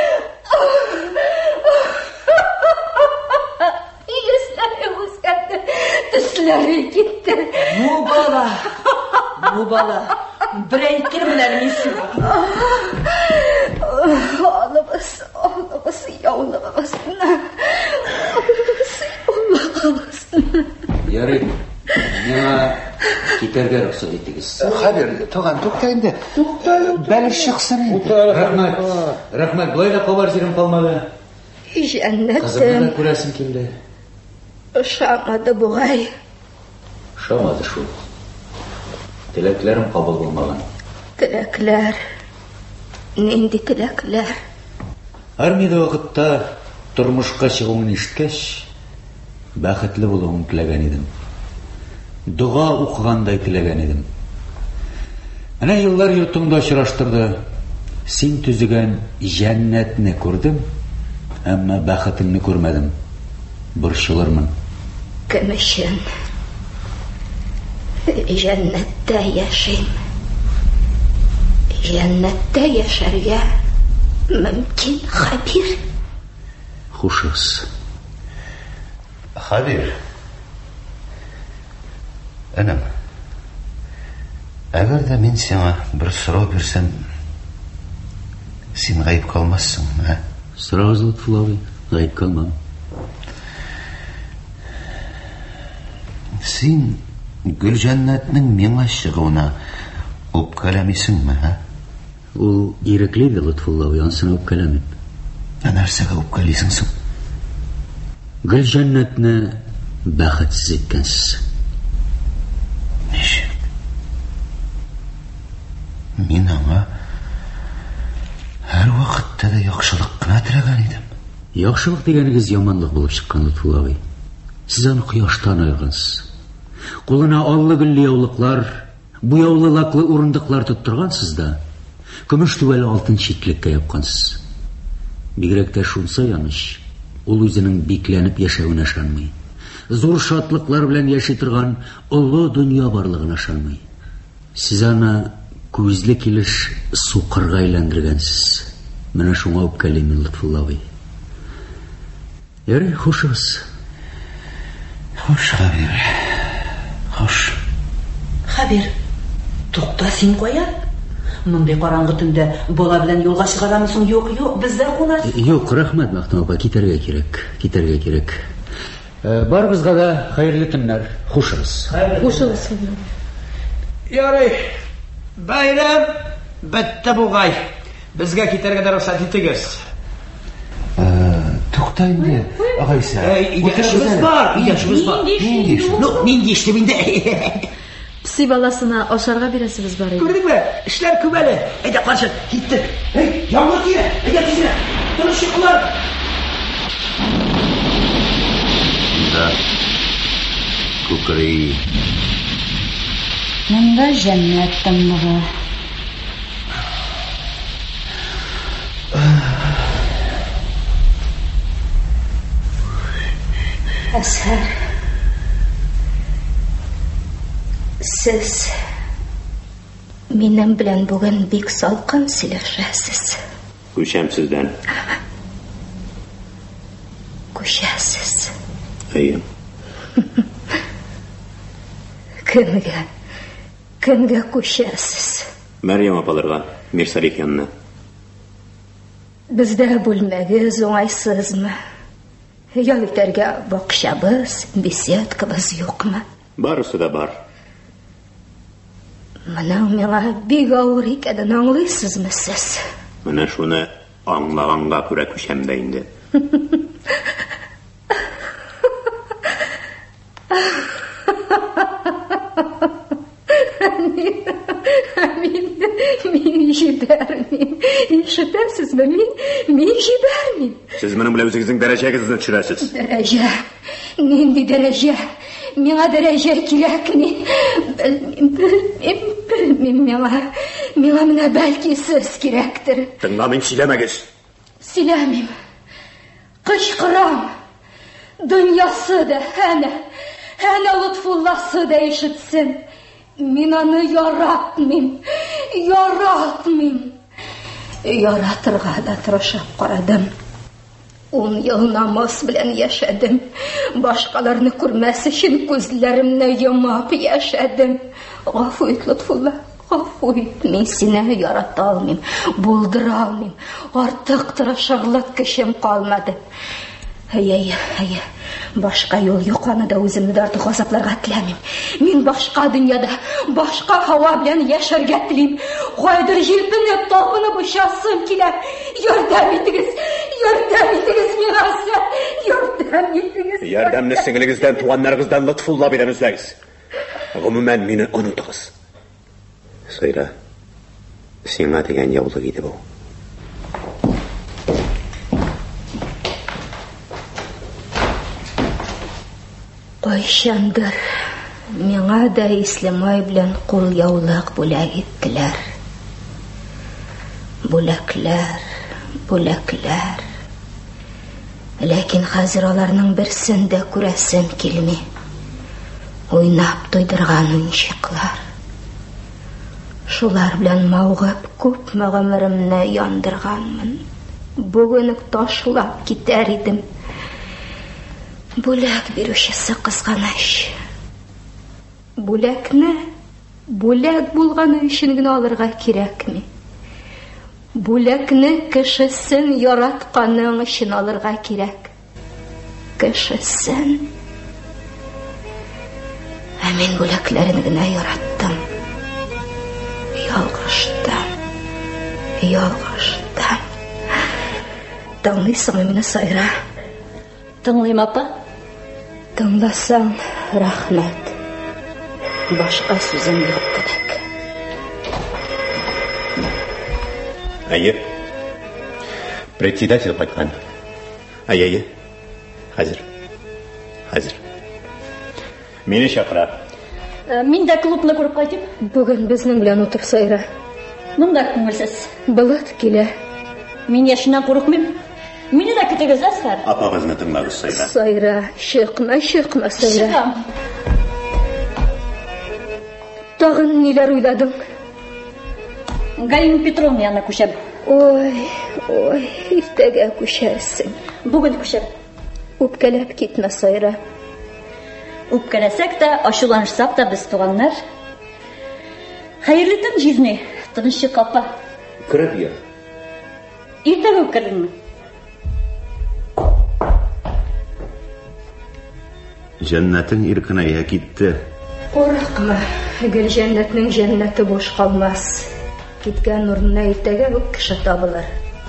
Yüzleri uzandı. Düzleri gitti. Bu bala. Bu bala. Bireytir bilen misin? Ağlamız, ağlamız, yavlamız. Ağlamız, yavlamız. Ярый. Миңа китәргә рөхсәт итегез. Хәбир, туган, туктайын да. Бәлеш чыксын. Рәхмәт. Рәхмәт. Болай да кабар җирем калмады. Җәннәтем. Кызымны күрәсем килде. Шамады бугай. Шамады шул. Теләкләрем кабул булмаган. Теләкләр. Нинди теләкләр? Армиядә вакытта тормышка чыгуын ишеткәч, бәхетле булуын теләгән идем. Дуга укыгандай теләгән идем. Әнә еллар йортымда очраштырды. Син төзегән җәннәтне күрдем, әмма бәхетеңне күрмәдем. Борчылырмын. Кем өчен? Җәннәттә яшим. Җәннәттә яшәргә мөмкин, Хәбир. Хушыз. Хәбир. Энем. Әгәр дә мин сиңа бер сорау бирсәм, син гаеп калмассың, ә? Сразу Лутфулловый, гаеп калмам. Син Гөлҗәннәтнең миңа чыгуына үпкәләмисеңме, ә? Ул ирекле дә Лутфулловый, ансына үпкәләмим. Ә нәрсәгә үпкәлисең соң? Гөлҗәннәтне бәхетсез иткәнсез. Ничек? Мин аңа һәр вакытта да яхшылык кына теләгән идем. Яхшылык дигәнегез яманлык булып чыккан, Лутфулловый. Сез аны кояштан айыргансыз. Кулына аллы-гөлле яулыклар, буяулы лаклы урындыклар тоттыргансыз да, көмеш түбәле алтын читлеккә япкансыз. Бигрәк тә шунса яныш, ул үзенең бикләнеп яшәвенә ышанмый. Зур шатлыклар белән яши торган олы дөнья барлыгына ышанмый. Сез аны күзле килеш сукырга әйләндергәнсез. Менә шуңа үпкәлим, Лутфулловый. Ярый, хушыз. Хуш, Хәбир. Хуш. Хәбир, тукта син кая? Мондай караңгы төндә бала белән юлга чыгарамысың? Юк, юк, бездә кунас. Юк, рәхмәт, Мәхтәм апа, китәргә кирәк, китәргә кирәк. Барыбызга да хәерле көннәр. Хушыз. Хушыз. Ярый. Байрам бетте бугай. Безгә китәргә дә рөхсәт итегез. Тукта инде, агайса. Идәшебез бар, идәшебез бар. Нинди эш? Ну, нинди эш инде? Пси баласына ашарга бирәсебез бар иде. Күрдеңме? Эшләр күп әле. Әйдә, каршы, киттек. Эй, яңгыр килә. Әйдә, тизрәк. Тыныч чыгылар. Да. Күкрей. Монда җәннәт тынлыгы. Әсәр. Сез минем белән бүген бик салкын сөйләшәсез. Күчәм сездән. Күчәсез. Әйе. Кемгә? Кемгә күчәсез? Мәрьям апаларга, Мирсалих янына. Бездә бүлмәгез уңайсызмы? Ял итәргә бакчабыз, беседкабыз юкмы? Барысы да бар. Моның миңа бик авыр икәнен аңлыйсызмы сез? Менә шуны аңлаганга күрә күчәм дә инде. Мин, мин җибәрмим. Ишетәсезме? Мин, мин җибәрмим. Сез моның белән үзегезнең дәрәҗәгезне төшерәсез. Дәрәҗә? Нинди дәрәҗә? Миңа дәрәҗә кирәкми. Белмим, миңа. Миңа менә бәлки сез кирәктер. Тыңламыйм, сөйләмәгез. Сөйләмим. Кычкырам. Дөньясы да, әнә, әнә Лотфулласы да ишетсен. Мин аны яратмыйм, яратмыйм. Яратырга да тырышып карадым. Ун ел намаз белән яшәдем. Башкаларны күрмәс өчен күзләремне йомып яшәдем. Гафу ит, Лотфулла, гафу ит. Мин сине ярата алмыйм, булдыра алмыйм. Артык тырышырлык көчем калмады. Әйе, әйе. Башка юл юк, аны да үземне дә артык газапларга теләмим. Мин башка дөньяда, башка һава белән яшәргә телим. Кайдыр җилпенеп, талпынып очасым килә. Ярдәм итегез, ярдәм итегез миңа, ярдәм итегез. Ярдәмне сеңлегездән, туганнарыгыздан Лотфулла белән эзләгез. Гомумән, мине онытыгыз. Сайра, сиңа дигән яулык иде бу. Кайчандыр миңа да Ислемай белән кул яулык бүләк иттеләр. Бүләкләр, бүләкләр. Ләкин хәзер аларның берсен дә күрәсем килми. Уйнап туйдырган уенчыклар. Шулар белән маугып күп гомеремне яндырганмын. Бүген үк ташлап китәр идем. Бүләк бирүчесе кызганыч. Бүләкне бүләк булганы өчен генә алырга кирәкми. Бүләкне кешесен яратканың өчен алырга кирәк. Кешесен. Ә мин бүләкләрен генә яраттым. Ялгыштым. Ялгыштым. Тыңлыйсыңмы мине, Сайра? Тыңлыйм, апа. Тыңласаң, рәхмәт. Башка сүзем юк кебек. Әйе. Председатель кайткан. Әйе, әйе. Хәзер. Хәзер. Мине чакыра. Мин дә клубны күреп кайтыйм. Бүген безнең белән утыр, Сайра. Монда күңелсез. Булат килә. Мин яшеннән курыкмыйм. Мине дә көтегез, Әсфәр. Апагызны тыңлагыз, Сайра. Сайра, чыкма, чыкма, Сайра. Чыкам. Тагын ниләр уйладың? Галина Петровна янына күчәм. Ой, ой, иртәгә күчәрсең. Бүген күчәм. Үпкәләп китмә, Сайра. Үпкәләсәк тә, ачуланышсак та без туганнар. Хәерле төн, җирне, тынычлык апа. Кырып йөр. Иртәгә үпкәлеңме? Җәннәтең иркенәя китте. Курыкма, гел җәннәтнең җәннәте буш калмас. Киткән урынына иртәгә үк кеше табылыр.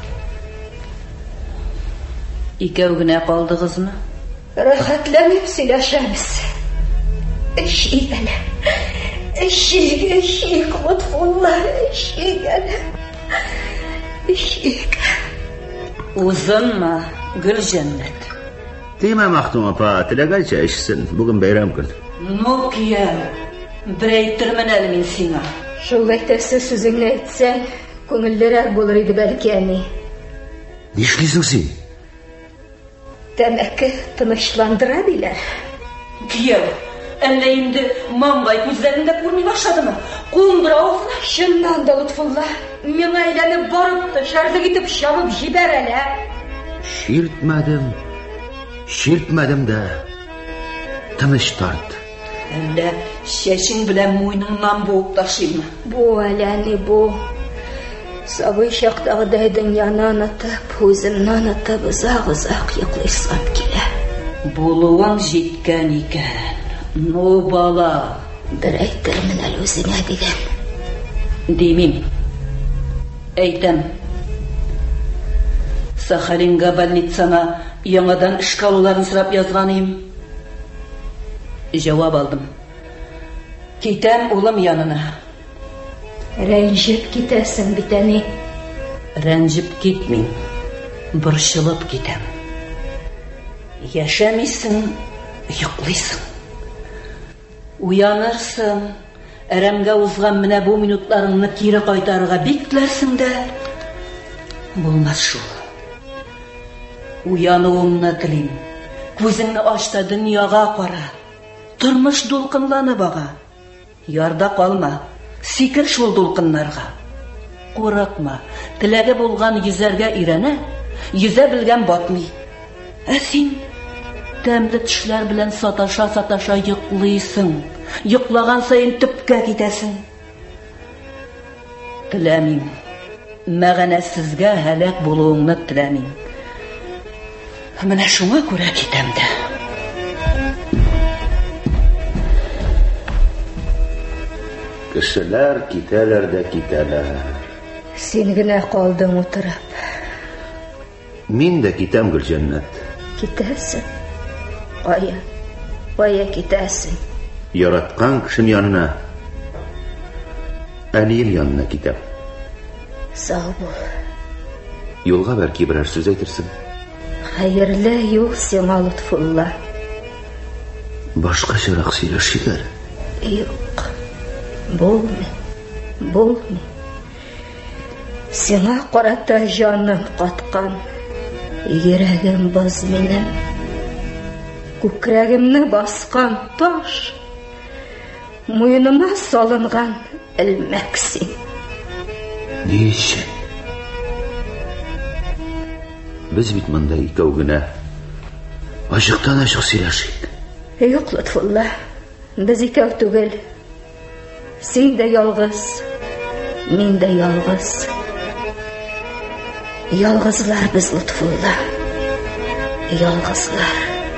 Икәү генә калдыгызмы? Рәхәтләнеп сөйләшәбез. Эшик әле. Эшик, эшик, Лотфулла, эшик әле. Эшик. Узынма, гел җәннәт. Тима Махтум апа, теләгәнчә эшсен. Бүген бәйрәм көн. Ну, киям. Бер әйтермен әле мин сиңа. Шул әйтәсе сүзеңне әйтсәң, күңеллерәк булыр иде бәлки, әни. Нишлисең син? Тәмәке тынычландыра диләр. Киям. Әллә инде маңгай күзләрендә күрми башладымы? Куңдыра ул. Шуннан да, Лотфулла, миңа әйләнеп барып, шәрлек итеп чабып җибәр әле. Ширтмәдем. Ширтмәдем дә. Тыныч тарт. Әллә чәчең белән муйныңнан буып ташыймы? Бу әле, әни, бу. Сабый шақтағыдай дөньяны анатып, өзімні анатып, ұзақ-ұзақ йоқлайсам келе. Болуың жеткен екен. Ну, бала. Бір әйтермін әлі өзіңе деген. Деймем. Әйтем. Сахалинға больницана яңадан ішкі алуларын сұрап язғаным. Жауап алдым. Кетем улым янына. Рәнжіп кетесің бітәне. Рәнжіп кетмейм. Бұршылып кетем. Яшамайсың, йоқлайсың. Уянырсың, әрәмгә узган менә бу минутларыңны кире кайтарырга бик теләрсең дә, булмас шул. Уянуыңны телим. Күзеңне ач та дөньяга кара. Тормыш дулкынланып ага. Ярда калма. Сикер шул дулкыннарга. Курыкма. Теләге булган йөзәргә өйрәнә, йөзә белгән батмый. Ә син тәмле төшләр белән саташа-саташа йоклыйсың. Йоклаган сайын төпкә китәсең. Теләмим. Мәгънәсезгә һәлак булуыңны теләмим. Менә шуңа күрә китәм дә. Кешеләр китәләр дә китәләр. Син генә калдың утырып. Мин дә китәм, Гөлҗәннәт. Китәсең. Кая? Кая китәсең? Яраткан кешем янына. Әнием янына китәм. Сау бул. Юлга бәлки берәр сүз әйтерсең. Хәерле юл сиңа, Лутфулла. Башкачарак сөйләшик әле. Юк. Булмый. Булмый. Сиңа карата җаным каткан. Йөрәгем боз минем. Күкрәгемне баскан таш. Муеныма салынган элмәк син. Ни өчен? Без бит монда икәү генә. Ачыктан ачык сөйләшик. Юк, Лутфулла. Без икәү түгел. Син дә ялгыз. Мин дә ялгыз. Ялгызлар без, Лутфулла. Ялгызлар.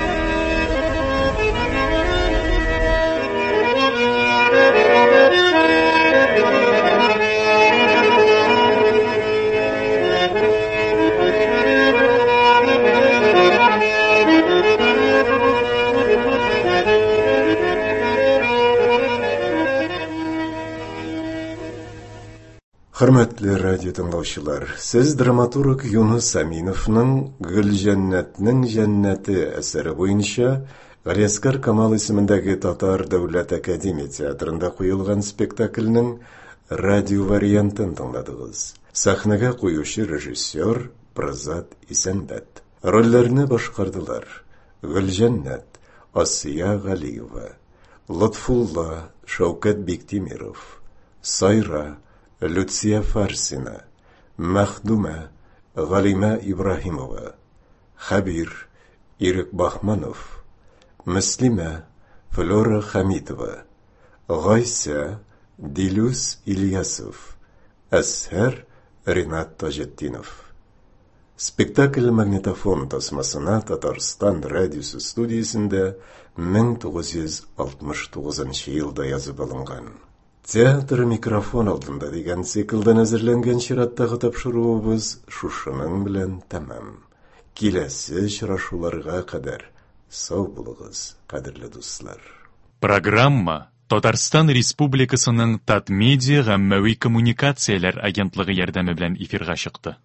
Хөрмәтле радио тыңлаучылар, сез драматург Юнус Аминовның Гөлҗәннәтнең җәннәте әсәре буенча Галиәскәр Камал исемендәге Татар дәүләт академия театрында куелган спектакльнең радио вариантын тыңладыгыз. Сәхнәгә куючы режиссер Прозат Исәнбәт. Рольләрне башкардылар: Гөлҗәннәт Асия Галиева, Лутфулла Шәүкәт Биктимиров, Сайра Люция Фарсина, Мәхдүмә Галимә Ибраһимова, Хәбир Ирек Бахманов, Мөслимә Флора Хәмитова, Гайса Дилүс Ильясов, Әсһәр Ринат Таҗетдинов. Спектакль магнитофон тасмасына Татарстан радиосы студиясендә мең тугыз йөз алтмыш тугызынчы елда язып алынган. Театр микрофон алдында дигән циклдан әзерләнгән чираттагы тапшыруыбыз шушының белән тәмам. Киләсе очрашуларга кадәр сау булыгыз, кадерле дуслар. Программа Татарстан Республикасының Татмедиа гаммәви коммуникацияләр агентлыгы ярдәме белән эфирга чыкты.